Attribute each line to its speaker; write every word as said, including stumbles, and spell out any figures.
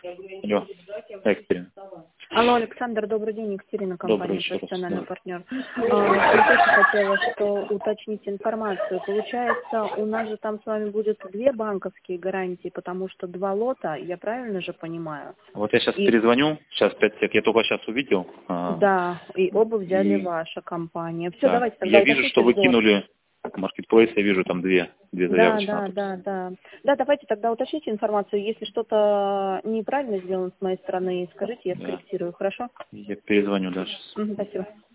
Speaker 1: Алло, Екатерина.
Speaker 2: Алло, Александр, добрый день, Екатерина,
Speaker 1: Добрый
Speaker 2: компания
Speaker 1: вечер.
Speaker 2: «Профессиональный партнер». А, Я тоже хотела, что уточнить информацию. Получается, у нас же там с вами будет две банковские гарантии, потому что два лота, я правильно же понимаю?
Speaker 1: Вот я сейчас
Speaker 2: И...
Speaker 1: перезвоню, сейчас пять сек, я только сейчас увидел. а,
Speaker 2: Да, и оба взяли
Speaker 1: И
Speaker 2: ваша компания. Все,
Speaker 1: да,
Speaker 2: давайте тогда
Speaker 1: я вижу,
Speaker 2: уточните
Speaker 1: что вы
Speaker 2: взор.
Speaker 1: кинули Marketplace, я вижу там две, две
Speaker 2: Да,
Speaker 1: заявочки
Speaker 2: да,
Speaker 1: надо.
Speaker 2: да, да. Да, давайте тогда уточните информацию. Если что-то неправильно сделано с моей стороны, скажите, я
Speaker 1: Да,
Speaker 2: скорректирую, хорошо?
Speaker 1: я перезвоню дальше.
Speaker 2: Мгм, спасибо.